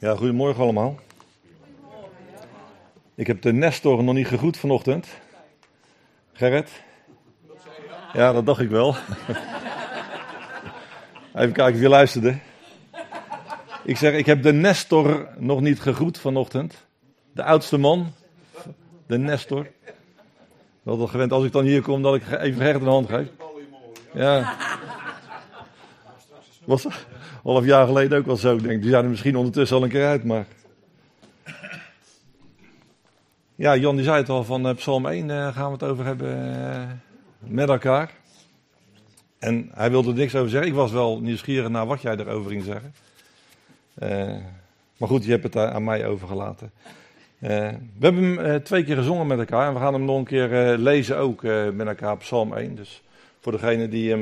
Ja, goedemorgen allemaal. Ik heb de Nestor nog niet gegroet vanochtend. Gerrit? Ja, dat dacht ik wel. Even kijken wie luisterde. Ik zeg, ik heb de Nestor nog niet gegroet vanochtend. De oudste man. De Nestor. Ik ben wel gewend als ik dan hier kom dat ik even Gerrit een hand geef. Ja. Was dat half jaar geleden ook wel zo, denk ik. Die zijn er misschien ondertussen al een keer uit, maar... Ja, Jan die zei het al, van Psalm 1 gaan we het over hebben met elkaar. En hij wilde er niks over zeggen. Ik was wel nieuwsgierig naar wat jij erover ging zeggen. Maar goed, je hebt het aan mij overgelaten. We hebben hem 2 keer gezongen met elkaar. En we gaan hem nog een keer lezen ook met elkaar, Psalm 1. Dus voor degenen die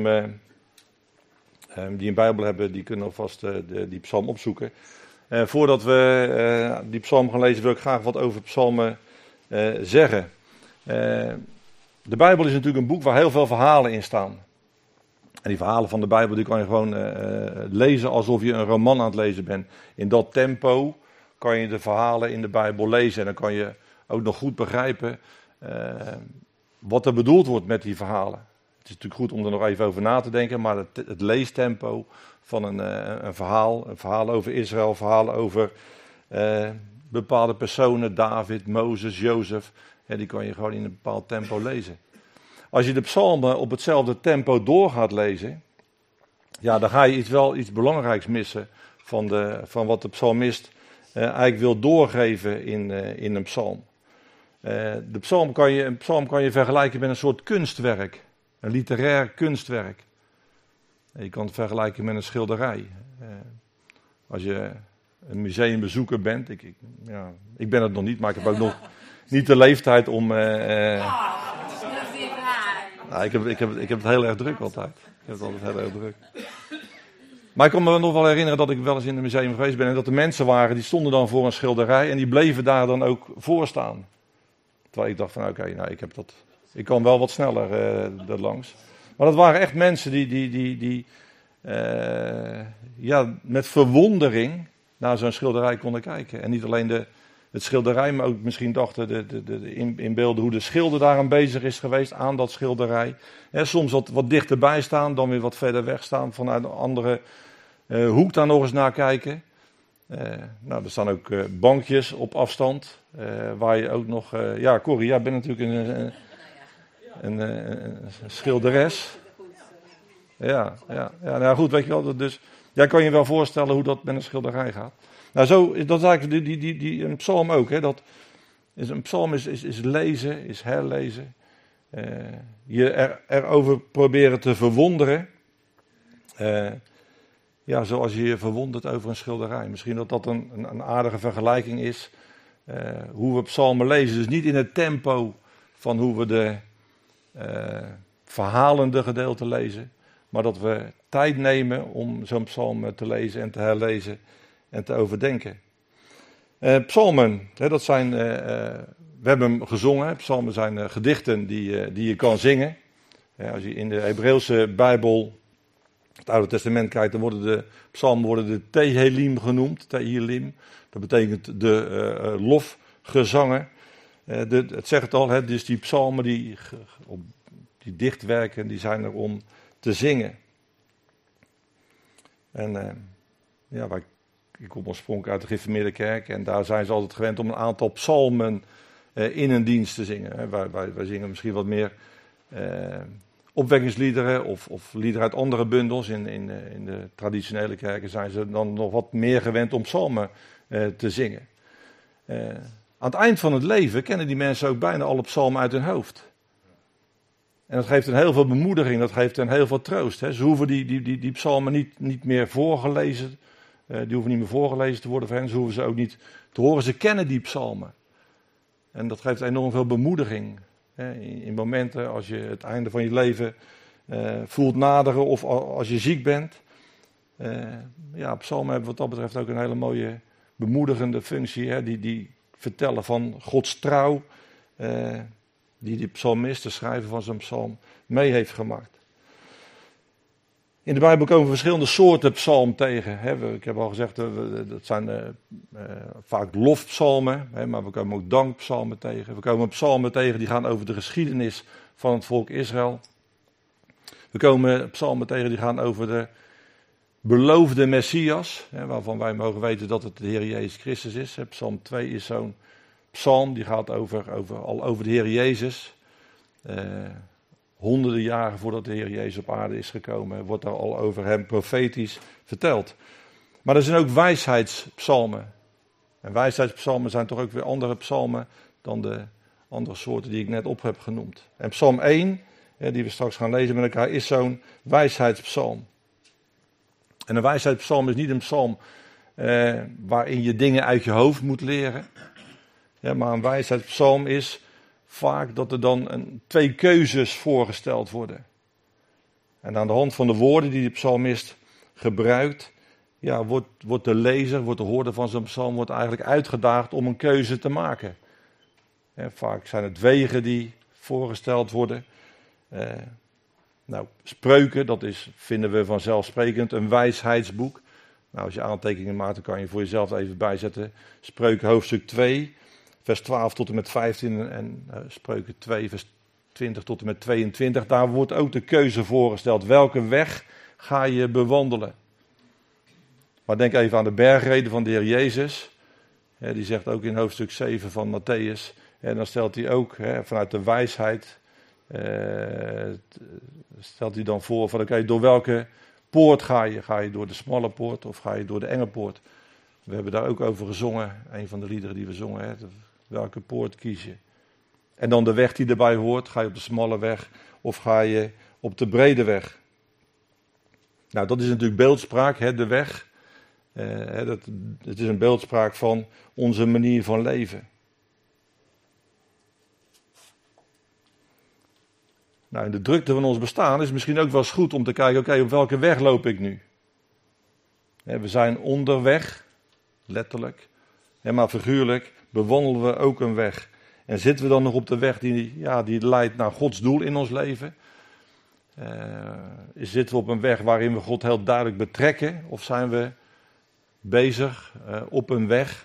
een Bijbel hebben, die kunnen alvast die psalm opzoeken. Voordat we die psalm gaan lezen, wil ik graag wat over psalmen zeggen. De Bijbel is natuurlijk een boek waar heel veel verhalen in staan. En die verhalen van de Bijbel die kan je gewoon lezen alsof je een roman aan het lezen bent. In dat tempo kan je de verhalen in de Bijbel lezen. En dan kan je ook nog goed begrijpen wat er bedoeld wordt met die verhalen. Het is natuurlijk goed om er nog even over na te denken, maar het leestempo van een verhaal over Israël, een verhaal over bepaalde personen, David, Mozes, Jozef, die kan je gewoon in een bepaald tempo lezen. Als je de psalmen op hetzelfde tempo door gaat lezen, ja, dan ga je iets belangrijks missen van wat de psalmist eigenlijk wil doorgeven in een psalm. Een psalm kan je vergelijken met een soort kunstwerk, een literair kunstwerk. Je kan het vergelijken met een schilderij. Als je een museumbezoeker bent, ik ben het nog niet, maar ik heb ook nog niet de leeftijd om... Ik heb het heel erg druk altijd. Ik heb het altijd heel erg druk. Maar ik kan me nog wel herinneren dat ik wel eens in een museum geweest ben en dat er mensen waren die stonden dan voor een schilderij en die bleven daar dan ook voor staan. Terwijl ik dacht van oké, ik kan wel wat sneller erlangs. Maar dat waren echt mensen die met verwondering naar zo'n schilderij konden kijken. En niet alleen het schilderij, maar ook misschien dachten inbeelden hoe de schilder daar aan bezig is geweest aan dat schilderij. Soms wat dichterbij staan, dan weer wat verder weg staan, vanuit een andere hoek daar nog eens naar kijken. Er staan ook bankjes op afstand, waar je ook nog... Corrie, jij bent natuurlijk een schilderes. Ja, nou goed, weet je wel. Dus jij kan je wel voorstellen hoe dat met een schilderij gaat. Nou, dat is eigenlijk een psalm ook. Hè, een psalm is lezen, is herlezen. Je erover proberen te verwonderen. Zoals je je verwondert over een schilderij. Misschien dat een aardige vergelijking is. Hoe we psalmen lezen. Dus niet in het tempo van hoe we de verhalende gedeelte lezen. Maar dat we tijd nemen om zo'n psalm te lezen en te herlezen en te overdenken. Psalmen, dat zijn, we hebben hem gezongen. Psalmen zijn gedichten die je kan zingen. Als je in de Hebreeuwse Bijbel, het Oude Testament kijkt, dan worden de psalmen de Tehilim genoemd. Tehilim, dat betekent de lofgezangen. Het zegt het al, dus die psalmen die dichtwerken, die zijn er om te zingen. En ik kom oorspronkelijk uit de gereformeerde kerk en daar zijn ze altijd gewend om een aantal psalmen in een dienst te zingen. Wij zingen misschien wat meer opwekkingsliederen of liederen uit andere bundels. In de traditionele kerken zijn ze dan nog wat meer gewend om psalmen te zingen. Aan het eind van het leven kennen die mensen ook bijna alle psalmen uit hun hoofd. En dat geeft hen heel veel bemoediging, dat geeft hen heel veel troost. Hè. Ze hoeven die psalmen niet meer voorgelezen. Die hoeven niet meer voorgelezen te worden voor hen. Ze hoeven ze ook niet te horen. Ze kennen die psalmen. En dat geeft enorm veel bemoediging. Hè. In momenten als je het einde van je leven voelt naderen of als je ziek bent. Psalmen hebben wat dat betreft ook een hele mooie bemoedigende functie. Hè. Die vertellen van Gods trouw. Die psalmist, de schrijver van zo'n psalm, mee heeft gemaakt. In de Bijbel komen we verschillende soorten psalm tegen. Ik heb al gezegd, dat zijn vaak lofpsalmen, maar we komen ook dankpsalmen tegen. We komen psalmen tegen die gaan over de geschiedenis van het volk Israël. We komen psalmen tegen die gaan over de beloofde Messias, waarvan wij mogen weten dat het de Heer Jezus Christus is. Psalm 2 is zo'n psalm, die gaat over de Heer Jezus. Honderden jaren voordat de Heer Jezus op aarde is gekomen, wordt daar al over hem profetisch verteld. Maar er zijn ook wijsheidspsalmen. En wijsheidspsalmen zijn toch ook weer andere psalmen dan de andere soorten die ik net op heb genoemd. En psalm 1, die we straks gaan lezen met elkaar, is zo'n wijsheidspsalm. En een wijsheidspsalm is niet een psalm waarin je dingen uit je hoofd moet leren. Ja, maar een wijsheidspsalm is vaak dat er dan twee keuzes voorgesteld worden. En aan de hand van de woorden die de psalmist gebruikt, ja, wordt de lezer, wordt de hoorder van zo'n psalm wordt eigenlijk uitgedaagd om een keuze te maken. Vaak zijn het wegen die voorgesteld worden. Spreuken, dat vinden we vanzelfsprekend een wijsheidsboek. Nou, als je aantekeningen maakt, dan kan je voor jezelf even bijzetten. Spreuken hoofdstuk 2, vers 12 tot en met 15 en Spreuken 2, vers 20 tot en met 22. Daar wordt ook de keuze voorgesteld. Welke weg ga je bewandelen? Maar denk even aan de bergreden van de Heer Jezus. Die zegt ook in hoofdstuk 7 van Mattheüs. En dan stelt hij ook vanuit de wijsheid, stelt hij dan voor van oké, door welke poort ga je? Ga je door de smalle poort of ga je door de enge poort? We hebben daar ook over gezongen, een van de liederen die we zongen. Welke poort kies je? En dan de weg die erbij hoort. Ga je op de smalle weg of ga je op de brede weg? Nou, dat is natuurlijk beeldspraak, de weg. Het is een beeldspraak van onze manier van leven. Nou, in de drukte van ons bestaan is het misschien ook wel eens goed om te kijken, oké, op welke weg loop ik nu? We zijn onderweg, letterlijk, maar figuurlijk bewandelen we ook een weg. En zitten we dan nog op de weg die leidt naar Gods doel in ons leven? Zitten we op een weg waarin we God heel duidelijk betrekken? Of zijn we bezig op een weg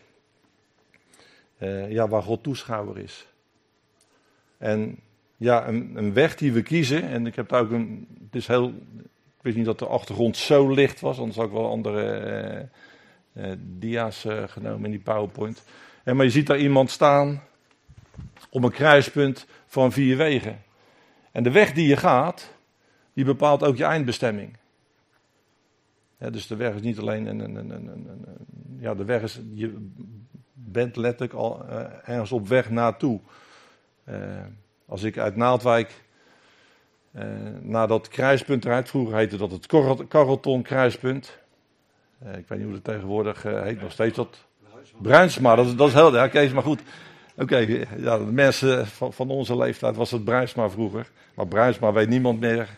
waar God toeschouwer is? En ja, een weg die we kiezen, en ik heb daar ook ik wist niet dat de achtergrond zo licht was, anders had ik wel andere dia's genomen in die PowerPoint. Maar je ziet daar iemand staan op een kruispunt van 4 wegen. En de weg die je gaat, die bepaalt ook je eindbestemming. Dus de weg is niet alleen de weg is, je bent letterlijk al ergens op weg naartoe. Als ik uit Naaldwijk naar dat kruispunt eruit, vroeger heette dat het Carleton kruispunt. Ik weet niet hoe het tegenwoordig heet, nog steeds dat. Bruinsma, dat is heel, ja Kees, maar goed. Oké, de mensen van onze leeftijd was het Bruinsma vroeger. Maar Bruinsma weet niemand meer.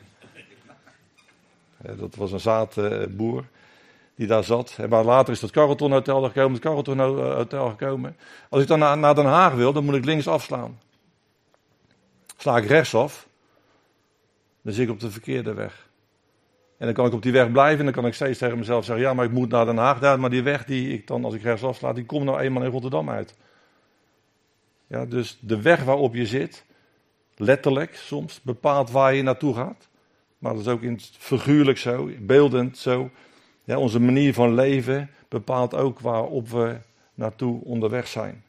Dat was een zaadboer die daar zat. Maar later is dat Carleton Hotel gekomen, het Carleton Hotel gekomen. Als ik dan naar Den Haag wil, dan moet ik links afslaan. Sla ik rechtsaf, dan zit ik op de verkeerde weg. En dan kan ik op die weg blijven en dan kan ik steeds tegen mezelf zeggen, ja, maar ik moet naar Den Haag daar, maar die weg die ik dan, als ik rechtsaf sla, die komt nou eenmaal in Rotterdam uit. Ja, dus de weg waarop je zit, letterlijk soms, bepaalt waar je naartoe gaat. Maar dat is ook in het figuurlijk zo, beeldend zo. Ja, onze manier van leven bepaalt ook waarop we naartoe onderweg zijn.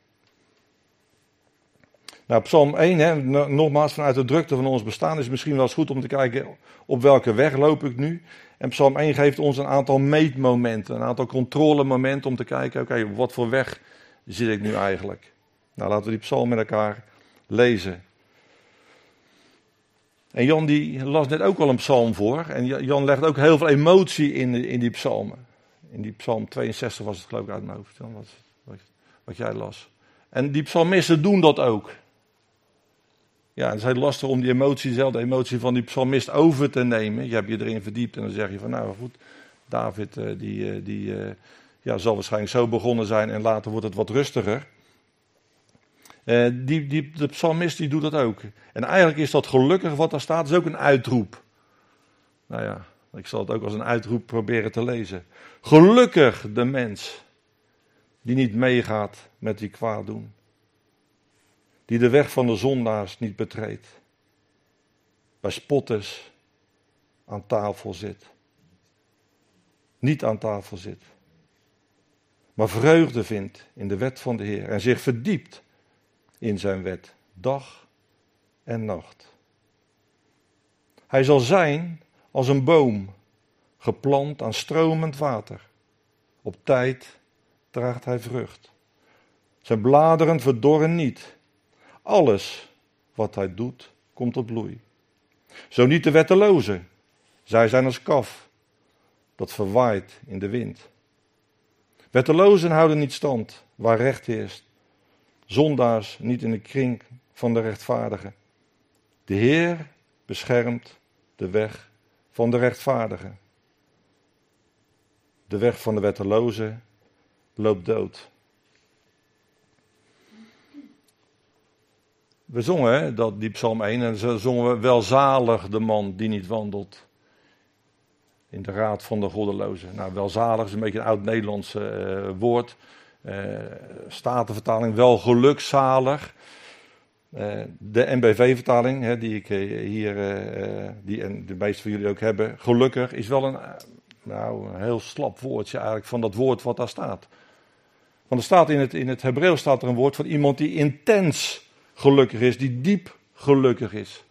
Nou, Psalm 1, nogmaals vanuit de drukte van ons bestaan, is het misschien wel eens goed om te kijken op welke weg loop ik nu. En Psalm 1 geeft ons een aantal meetmomenten, een aantal controlemomenten om te kijken, oké, op wat voor weg zit ik nu eigenlijk? Nou, laten we die psalm met elkaar lezen. En Jan die las net ook wel een psalm voor. En Jan legt ook heel veel emotie in die psalmen. In die psalm 62 was het geloof ik uit mijn hoofd. Wat jij las. En die psalmisten doen dat ook. Ja, het is heel lastig om die emotie, dezelfde emotie van die psalmist over te nemen. Je hebt je erin verdiept en dan zeg je van nou goed, David zal waarschijnlijk zo begonnen zijn en later wordt het wat rustiger. De psalmist die doet dat ook. En eigenlijk is dat gelukkig wat daar staat, is ook een uitroep. Nou ja, ik zal het ook als een uitroep proberen te lezen. Gelukkig de mens die niet meegaat met wie kwaad doen. Die de weg van de zondaars niet betreedt. Bij spotters aan tafel zit. Niet aan tafel zit. Maar vreugde vindt in de wet van de Heer. En zich verdiept in zijn wet. Dag en nacht. Hij zal zijn als een boom. Geplant aan stromend water. Op tijd draagt hij vrucht. Zijn bladeren verdorren niet. Alles wat hij doet, komt tot bloei. Zo niet de wettelozen. Zij zijn als kaf, dat verwaait in de wind. Wettelozen houden niet stand, waar recht heerst. Zondaars niet in de kring van de rechtvaardigen. De Heer beschermt de weg van de rechtvaardigen. De weg van de wettelozen loopt dood. We zongen die Psalm 1 en zo zongen we welzalig de man die niet wandelt in de raad van de goddelozen. Nou, welzalig is een beetje een oud-Nederlands woord. Statenvertaling wel gelukzalig. De NBV-vertaling, die ik hier, die en de meeste van jullie ook hebben, gelukkig, is wel een heel slap woordje eigenlijk van dat woord wat daar staat. Want er staat in het Hebreeuws staat er een woord van iemand die intens gelukkig is, die diep gelukkig is.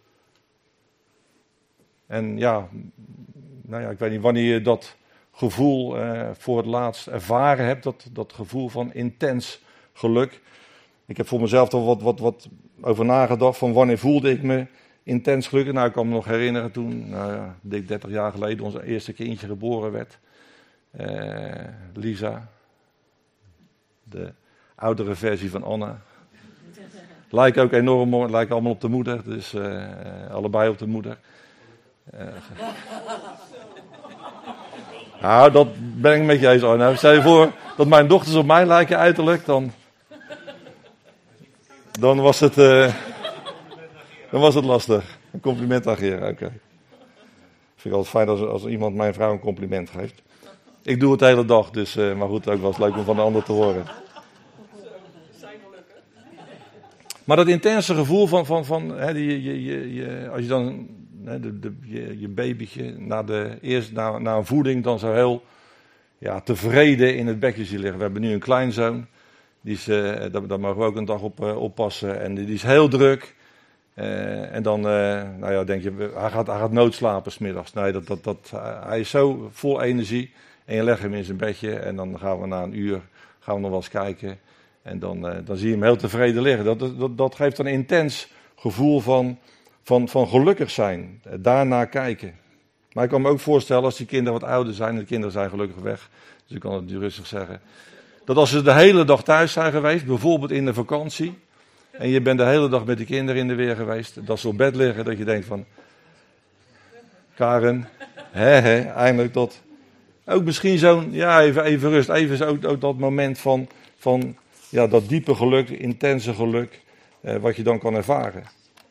En ja, ik weet niet wanneer je dat gevoel voor het laatst ervaren hebt, dat gevoel van intens geluk. Ik heb voor mezelf er wat over nagedacht van wanneer voelde ik me intens gelukkig. Nou, ik kan me nog herinneren toen, dik 30 jaar geleden, ons eerste kindje geboren werd. Lisa, de oudere versie van Anna. Lijken ook enorm mooi, lijken allemaal op de moeder, dus allebei op de moeder. Nou, dat ben ik met je eens. Nou, stel je voor dat mijn dochters op mij lijken uiterlijk, dan was het lastig. Een compliment aan Geer, oké. Vind ik altijd fijn als iemand mijn vrouw een compliment geeft. Ik doe het de hele dag, dus, maar goed, ook wel eens leuk om van de ander te horen. Maar dat intense gevoel van als je dan je babytje na een voeding dan zo heel tevreden in het bekje zien liggen. We hebben nu een kleinzoon, die is, daar mogen we ook een dag op oppassen en die is heel druk. En dan denk je, hij gaat noodslapen 's middags. Nee, hij is zo vol energie en je legt hem in zijn bedje en dan gaan we na een uur nog wel eens kijken. En dan zie je hem heel tevreden liggen. Dat geeft een intens gevoel van gelukkig zijn. Daarna kijken. Maar ik kan me ook voorstellen als die kinderen wat ouder zijn. En de kinderen zijn gelukkig weg. Dus ik kan het nu rustig zeggen. Dat als ze de hele dag thuis zijn geweest. Bijvoorbeeld in de vakantie. En je bent de hele dag met die kinderen in de weer geweest. Dat ze op bed liggen. Dat je denkt van. Karen. Eindelijk tot. Ook misschien zo'n. Ja, even rust. Even ook dat moment van dat diepe geluk, intense geluk, wat je dan kan ervaren.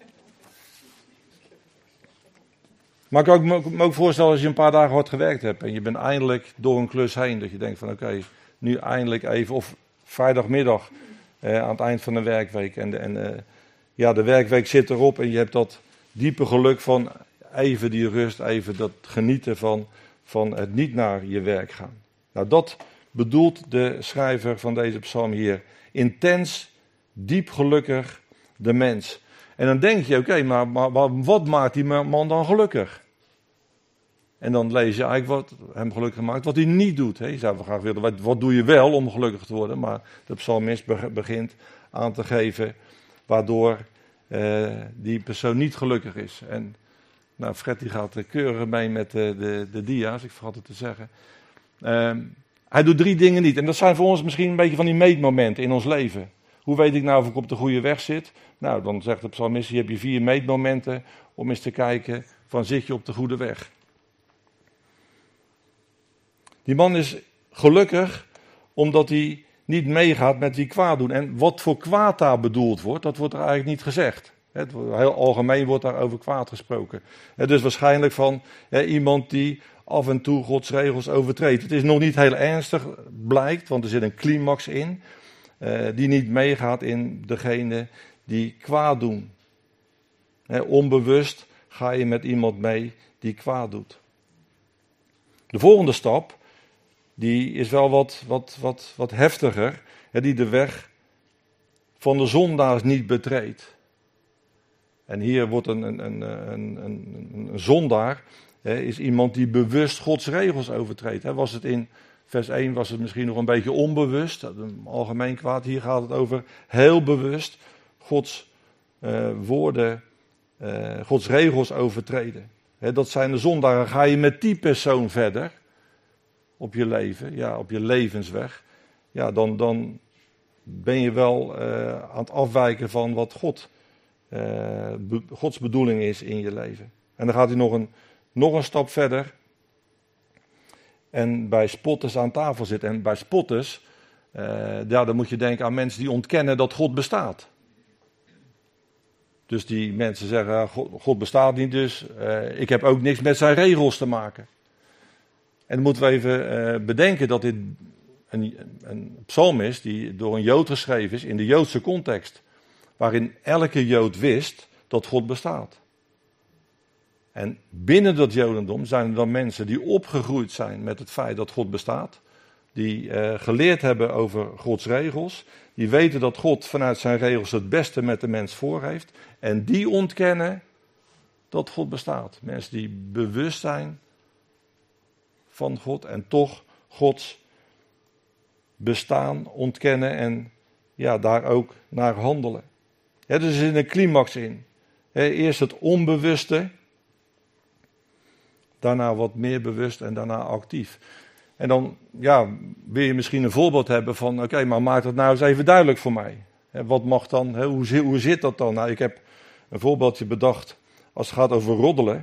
Maar ik kan me ook voorstellen als je een paar dagen hard gewerkt hebt en je bent eindelijk door een klus heen, dat je denkt van oké, nu eindelijk even, of vrijdagmiddag aan het eind van de werkweek en de werkweek zit erop en je hebt dat diepe geluk van even die rust, even dat genieten van het niet naar je werk gaan. Nou, dat bedoelt de schrijver van deze psalm hier. Intens, diep gelukkig de mens. En dan denk je, oké, maar wat maakt die man dan gelukkig? En dan lees je eigenlijk wat hem gelukkig maakt, wat hij niet doet. Je zou graag willen, wat doe je wel om gelukkig te worden? Maar de psalmist begint aan te geven waardoor die persoon niet gelukkig is. En nou, Fred die gaat keurig mee met de dia's, ik vergat het te zeggen. Hij doet 3 dingen niet. En dat zijn voor ons misschien een beetje van die meetmomenten in ons leven. Hoe weet ik nou of ik op de goede weg zit? Nou, dan zegt de psalmist, hier heb je 4 meetmomenten om eens te kijken van zit je op de goede weg. Die man is gelukkig omdat hij niet meegaat met wie kwaad doen. En wat voor kwaad daar bedoeld wordt, dat wordt er eigenlijk niet gezegd. Heel algemeen wordt daar over kwaad gesproken. Dus waarschijnlijk van iemand die af en toe Gods regels overtreedt. Het is nog niet heel ernstig, blijkt, want er zit een climax in. Die niet meegaat in degene die kwaad doen. Onbewust ga je met iemand mee die kwaad doet. De volgende stap, die is wel wat heftiger. Die de weg van de zondaars niet betreedt. En hier wordt een zondaar, is iemand die bewust Gods regels overtreedt. Was het in vers 1 was het misschien nog een beetje onbewust, algemeen kwaad. Hier gaat het over heel bewust Gods woorden, Gods regels overtreden. Dat zijn de zondaren. Ga je met die persoon verder op je leven, op je levensweg, dan ben je wel aan het afwijken van wat Gods bedoeling is in je leven. En dan gaat hij nog een stap verder en bij spotters aan tafel zit. En bij spotters, dan moet je denken aan mensen die ontkennen dat God bestaat. Dus die mensen zeggen, God bestaat niet, dus ik heb ook niks met zijn regels te maken. En dan moeten we even bedenken dat dit een psalm is die door een Jood geschreven is in de Joodse context. Waarin elke Jood wist dat God bestaat. En binnen dat Jodendom zijn er dan mensen die opgegroeid zijn met het feit dat God bestaat. Die geleerd hebben over Gods regels. Die weten dat God vanuit zijn regels het beste met de mens voor heeft. En die ontkennen dat God bestaat. Mensen die bewust zijn van God en toch Gods bestaan ontkennen en daar ook naar handelen. Dus er zit een climax in. Eerst het onbewuste, daarna wat meer bewust en daarna actief. En dan wil je misschien een voorbeeld hebben van, oké, maar maak dat nou eens even duidelijk voor mij. Wat mag dan, hoe zit dat dan? Nou, ik heb een voorbeeldje bedacht als het gaat over roddelen.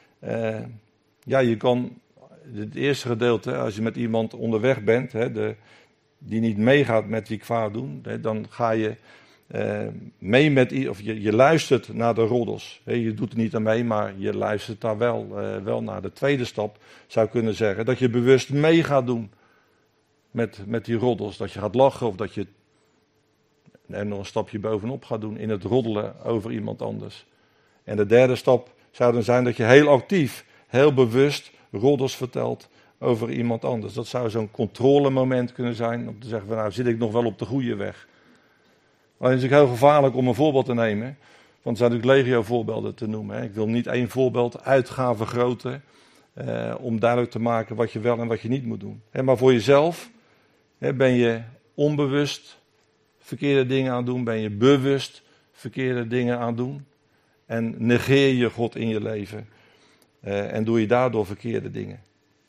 Je kan het eerste gedeelte, als je met iemand onderweg bent, die niet meegaat met wie kwaad doen, dan ga je mee met, of je luistert naar de roddels. Je doet er niet aan mee, maar je luistert daar wel naar. De tweede stap zou kunnen zeggen dat je bewust mee gaat doen met die roddels. Dat je gaat lachen of dat je er nog een stapje bovenop gaat doen in het roddelen over iemand anders. En de derde stap zou dan zijn dat je heel actief, heel bewust roddels vertelt over iemand anders. Dat zou zo'n controlemoment kunnen zijn om te zeggen van, nou zit ik nog wel op de goede weg. Maar het is ook heel gevaarlijk om een voorbeeld te nemen, want er zijn natuurlijk legio voorbeelden te noemen. Ik wil niet één voorbeeld uit gaan vergroten om duidelijk te maken wat je wel en wat je niet moet doen. Maar voor jezelf ben je onbewust verkeerde dingen aan het doen, ben je bewust verkeerde dingen aan het doen en negeer je God in je leven en doe je daardoor verkeerde dingen.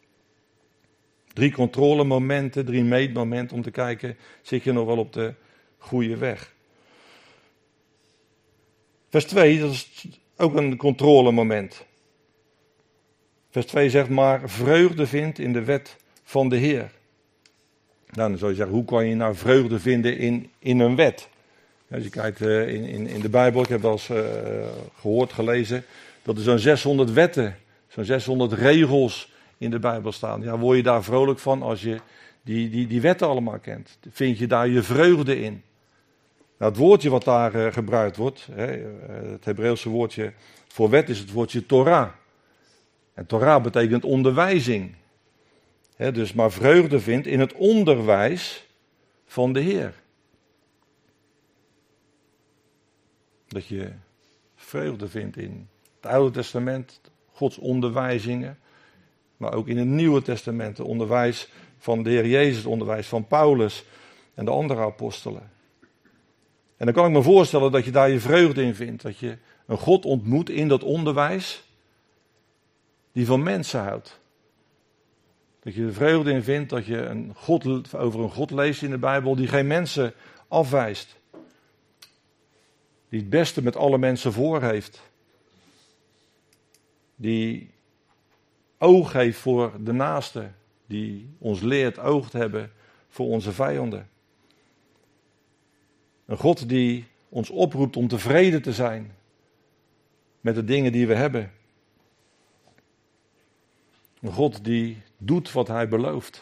3 controlemomenten, 3 meetmomenten om te kijken, zit je nog wel op de goede weg. Vers 2, dat is ook een controlemoment. Vers 2 zegt, maar vreugde vindt in de wet van de Heer. Nou, dan zou je zeggen, hoe kan je nou vreugde vinden in een wet? Als je kijkt in de Bijbel, ik heb wel eens gehoord, gelezen, dat er zo'n 600 wetten, zo'n 600 regels in de Bijbel staan. Ja, word je daar vrolijk van als je die wetten allemaal kent? Vind je daar je vreugde in? Nou, het woordje wat daar gebruikt wordt, het Hebreeuwse woordje voor wet is het woordje Torah. En Torah betekent onderwijzing. Dus maar vreugde vindt in het onderwijs van de Heer. Dat je vreugde vindt in het Oude Testament, Gods onderwijzingen. Maar ook in het Nieuwe Testament, het onderwijs van de Heer Jezus, het onderwijs van Paulus en de andere apostelen. En dan kan ik me voorstellen dat je daar je vreugde in vindt. Dat je een God ontmoet in dat onderwijs die van mensen houdt. Dat je er vreugde in vindt dat je over een God leest in de Bijbel die geen mensen afwijst. Die het beste met alle mensen voor heeft. Die oog heeft voor de naaste. Die ons leert oog te hebben voor onze vijanden. Een God die ons oproept om tevreden te zijn met de dingen die we hebben. Een God die doet wat hij belooft.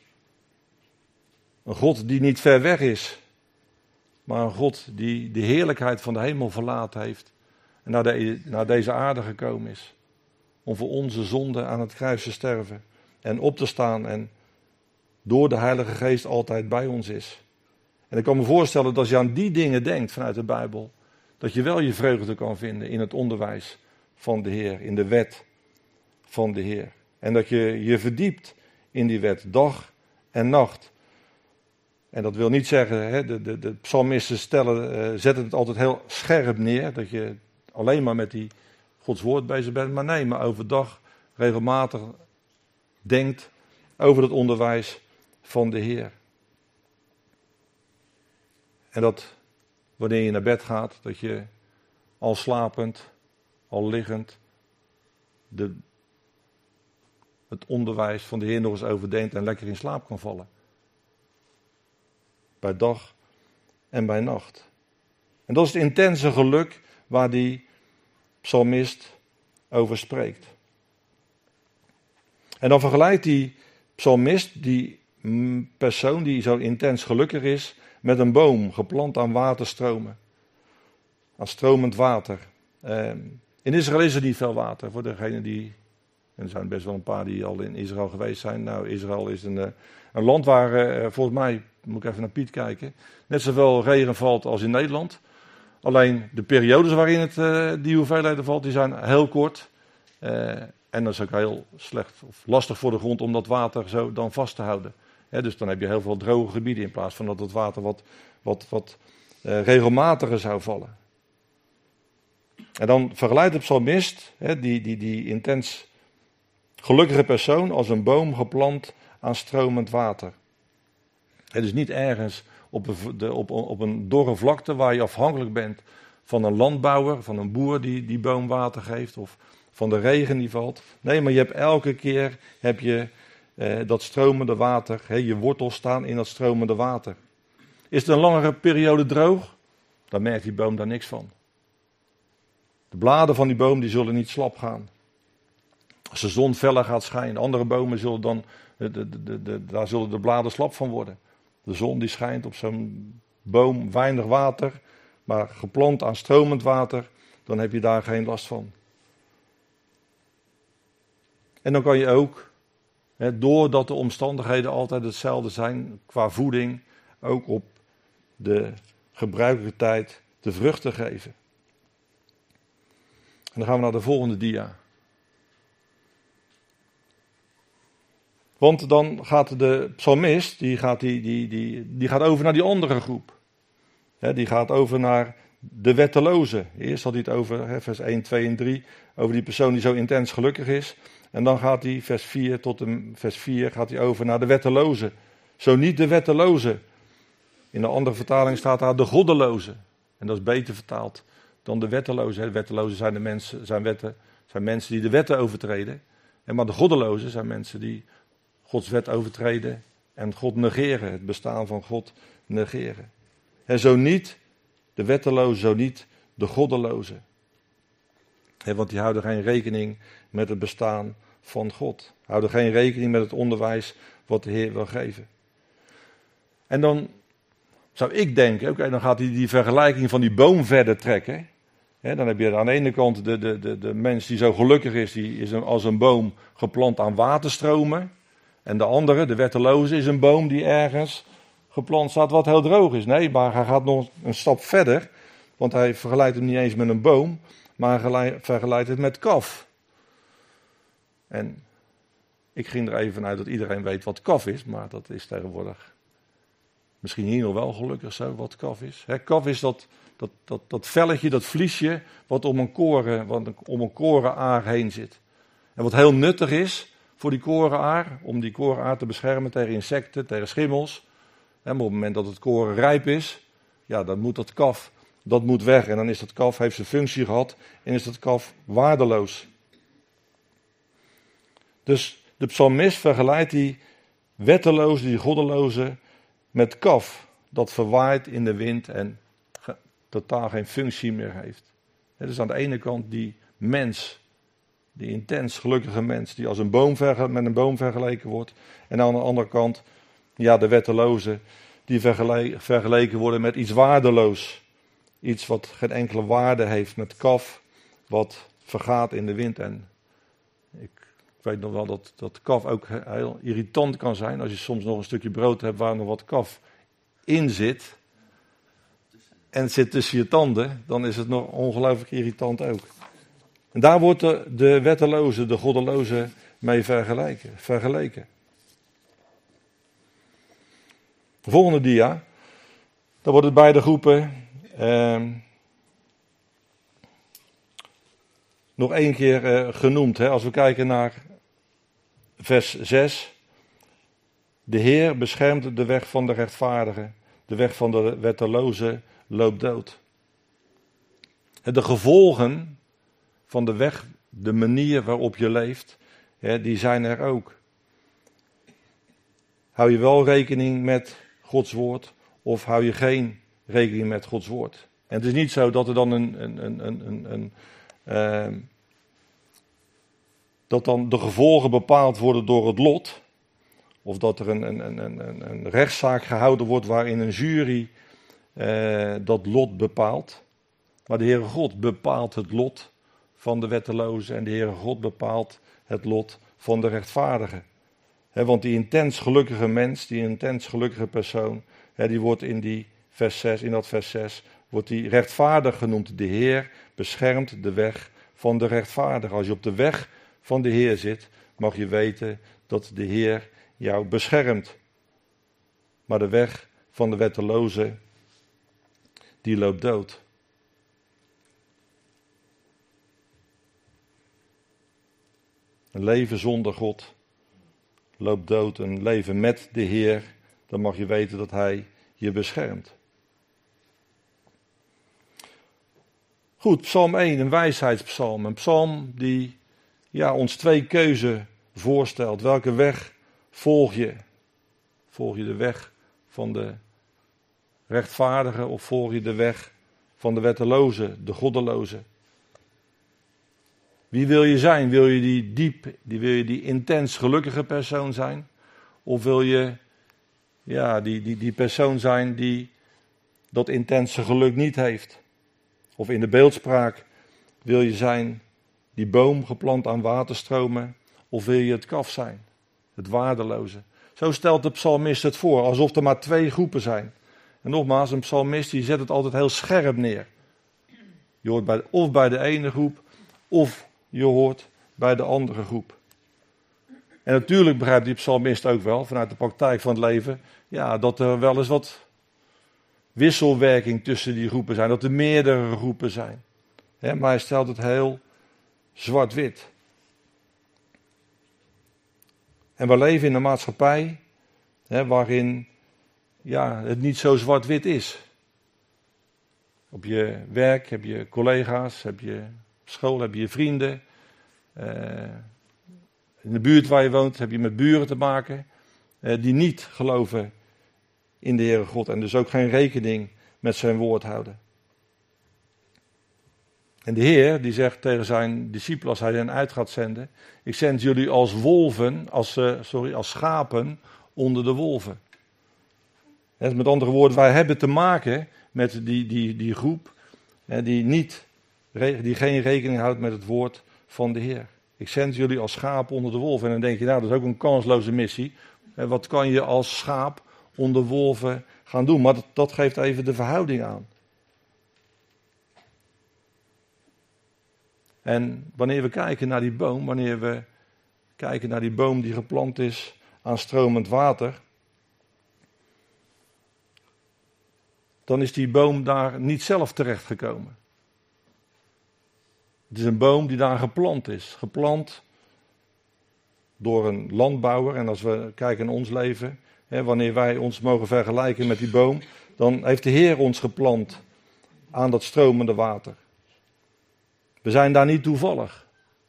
Een God die niet ver weg is, maar een God die de heerlijkheid van de hemel verlaten heeft en naar deze aarde gekomen is. Om voor onze zonde aan het kruis te sterven en op te staan en door de Heilige Geest altijd bij ons is. En ik kan me voorstellen dat als je aan die dingen denkt vanuit de Bijbel, dat je wel je vreugde kan vinden in het onderwijs van de Heer, in de wet van de Heer. En dat je je verdiept in die wet, dag en nacht. En dat wil niet zeggen, de psalmisten zetten het altijd heel scherp neer, dat je alleen maar met die Gods woord bezig bent. Maar nee, maar overdag regelmatig denkt over het onderwijs van de Heer. En dat wanneer je naar bed gaat, dat je al slapend, al liggend, het onderwijs van de Heer nog eens overdenkt en lekker in slaap kan vallen. Bij dag en bij nacht. En dat is het intense geluk waar die psalmist over spreekt. En dan vergelijkt die psalmist, die persoon die zo intens gelukkig is, met een boom geplant aan waterstromen. Aan stromend water. In Israël is er niet veel water. Voor degenen die, en er zijn best wel een paar die al in Israël geweest zijn. Nou, Israël is een land waar, volgens mij, moet ik even naar Piet kijken, net zoveel regen valt als in Nederland. Alleen de periodes waarin die hoeveelheden valt, die zijn heel kort. En dat is ook heel slecht of lastig voor de grond om dat water zo dan vast te houden. Dus dan heb je heel veel droge gebieden in plaats van dat het water wat regelmatiger zou vallen. En dan vergelijkt de psalmist die intens gelukkige persoon als een boom geplant aan stromend water. Dus niet ergens op een dorre vlakte waar je afhankelijk bent van een landbouwer, van een boer die boom water geeft of van de regen die valt. Nee, maar je hebt elke keer dat stromende water, je wortels staan in dat stromende water. Is het een langere periode droog, dan merkt die boom daar niks van. De bladen van die boom die zullen niet slap gaan. Als de zon feller gaat schijnen, andere bomen zullen dan, daar zullen de bladen slap van worden. De zon die schijnt op zo'n boom, weinig water, maar geplant aan stromend water, dan heb je daar geen last van. En dan kan je ook, doordat de omstandigheden altijd hetzelfde zijn qua voeding, ook op de gebruikelijke tijd de vruchten geven. En dan gaan we naar de volgende dia. Want dan gaat de psalmist, die gaat over naar die andere groep. Die gaat over naar de wetteloze. Eerst had hij het over, vers 1, 2 en 3, over die persoon die zo intens gelukkig is. En dan gaat hij, vers 4 tot en vers 4, gaat hij over naar de wetteloze. Zo niet de wetteloze. In de andere vertaling staat daar de goddeloze. En dat is beter vertaald dan de wetteloze. De wetteloze zijn mensen die de wetten overtreden. Maar de goddeloze zijn mensen die Gods wet overtreden en God negeren. Het bestaan van God negeren. En zo niet de wetteloze, zo niet de goddeloze. Want die houden geen rekening met het bestaan van God. Houden geen rekening met het onderwijs wat de Heer wil geven. En dan zou ik denken, dan gaat hij die vergelijking van die boom verder trekken. Dan heb je aan de ene kant de mens die zo gelukkig is, die is als een boom geplant aan waterstromen. En de andere, de wetteloze, is een boom die ergens geplant staat wat heel droog is. Nee, maar hij gaat nog een stap verder, want hij vergelijkt het niet eens met een boom, maar hij vergelijkt het met kaf. En ik ging er even vanuit dat iedereen weet wat kaf is, maar dat is tegenwoordig misschien hier nog wel gelukkig zo, wat kaf is. Kaf is dat velletje, dat vliesje, wat om een korenaar heen zit. En wat heel nuttig is voor die korenaar, om die korenaar te beschermen tegen insecten, tegen schimmels. Maar op het moment dat het koren rijp is, dan moet dat kaf, dat moet weg. En dan is dat kaf, heeft zijn functie gehad en is dat kaf waardeloos. Dus de psalmist vergelijkt die wetteloze, die goddeloze, met kaf, dat verwaait in de wind en totaal geen functie meer heeft. Dus aan de ene kant die mens, die intens gelukkige mens, die als een boom met een boom vergeleken wordt. En aan de andere kant, ja, de wetteloze, die vergeleken worden met iets waardeloos. Iets wat geen enkele waarde heeft, met kaf, wat vergaat in de wind. En ik weet nog wel dat kaf ook heel irritant kan zijn. Als je soms nog een stukje brood hebt waar nog wat kaf in zit. En het zit tussen je tanden, dan is het nog ongelooflijk irritant ook. En daar wordt de wetteloze, de goddeloze mee vergeleken. De volgende dia. Dan worden beide groepen nog één keer genoemd. Hè. Als we kijken naar vers 6. De Heer beschermt de weg van de rechtvaardigen. De weg van de wetteloze loopt dood. De gevolgen van de weg, de manier waarop je leeft, die zijn er ook. Hou je wel rekening met Gods woord of hou je geen rekening met Gods woord? En het is niet zo dat er dan dat dan de gevolgen bepaald worden door het lot. Of dat er een rechtszaak gehouden wordt waarin een jury dat lot bepaalt. Maar de Heere God bepaalt het lot van de wetteloze en de Heere God bepaalt het lot van de rechtvaardige. Want die intens gelukkige mens, die intens gelukkige persoon, die wordt in dat vers 6, wordt die rechtvaardig genoemd. De Heer beschermt de weg van de rechtvaardige. Als je op de weg van de Heer zit, mag je weten dat de Heer jou beschermt. Maar de weg van de wetteloze, die loopt dood. Een leven zonder God loopt dood. Een leven met de Heer, dan mag je weten dat Hij je beschermt. Goed, Psalm 1, een wijsheidspsalm. Een psalm die ons twee keuzen voorstelt. Welke weg volg je? Volg je de weg van de rechtvaardige of volg je de weg van de wetteloze, de goddeloze? Wie wil je zijn? Wil je die intens gelukkige persoon zijn? Of wil je die persoon zijn die dat intense geluk niet heeft? Of in de beeldspraak, wil je zijn die boom geplant aan waterstromen? Of wil je het kaf zijn? Het waardeloze. Zo stelt de psalmist het voor, alsof er maar twee groepen zijn. En nogmaals, een psalmist die zet het altijd heel scherp neer. Je hoort of bij de ene groep, of je hoort bij de andere groep. En natuurlijk begrijpt die psalmist ook wel, vanuit de praktijk van het leven, dat er wel eens wat wisselwerking tussen die groepen zijn, dat er meerdere groepen zijn. Maar hij stelt het heel zwart-wit. En we leven in een maatschappij waarin het niet zo zwart-wit is. Op je werk heb je collega's, op school heb je vrienden. In de buurt waar je woont heb je met buren te maken die niet geloven in de Heere God en dus ook geen rekening met zijn woord houden. En de Heer die zegt tegen zijn discipelen als hij hen uit gaat zenden: ik zend jullie als als schapen onder de wolven. Met andere woorden, wij hebben te maken met die groep die geen rekening houdt met het woord van de Heer. Ik zend jullie als schapen onder de wolven. En dan denk je, dat is ook een kansloze missie. Wat kan je als schaap onder wolven gaan doen? Maar dat geeft even de verhouding aan. En wanneer we kijken naar die boom, die geplant is aan stromend water, dan is die boom daar niet zelf terechtgekomen. Het is een boom die daar geplant is. Geplant door een landbouwer. En als we kijken naar ons leven, wanneer wij ons mogen vergelijken met die boom, dan heeft de Heer ons geplant aan dat stromende water. We zijn daar niet toevallig.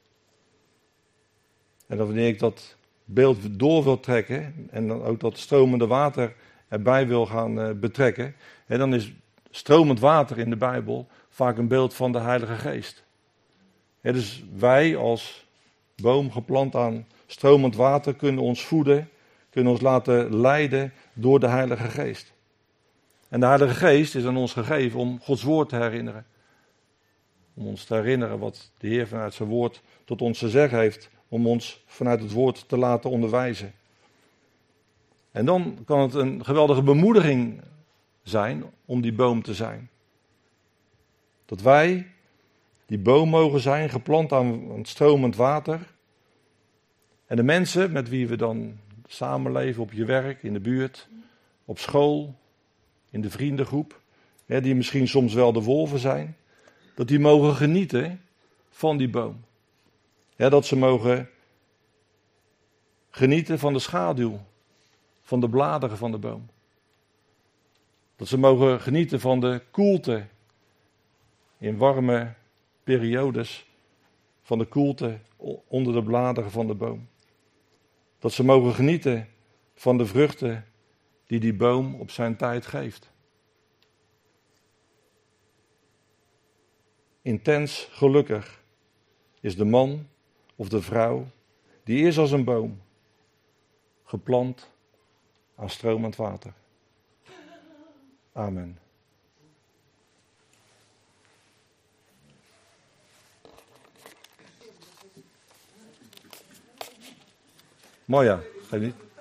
En dan wanneer ik dat beeld door wil trekken en dan ook dat stromende water erbij wil gaan betrekken, dan is stromend water in de Bijbel vaak een beeld van de Heilige Geest. Dus wij als boom geplant aan stromend water kunnen ons voeden, kunnen ons laten leiden door de Heilige Geest. En de Heilige Geest is aan ons gegeven om Gods woord te herinneren. Om ons te herinneren wat de Heer vanuit zijn woord tot ons te zeggen heeft. Om ons vanuit het woord te laten onderwijzen. En dan kan het een geweldige bemoediging zijn om die boom te zijn. Dat wij die boom mogen zijn, geplant aan het stromend water. En de mensen met wie we dan samenleven op je werk, in de buurt, op school, in de vriendengroep, die misschien soms wel de wolven zijn, dat die mogen genieten van die boom. Dat ze mogen genieten van de schaduw, van de bladeren van de boom. Dat ze mogen genieten van de koelte in warme periodes, van de koelte onder de bladeren van de boom. Dat ze mogen genieten van de vruchten die die boom op zijn tijd geeft. Intens gelukkig is de man of de vrouw die is als een boom, geplant aan stromend water. Amen. Mooi ja, ga je niet?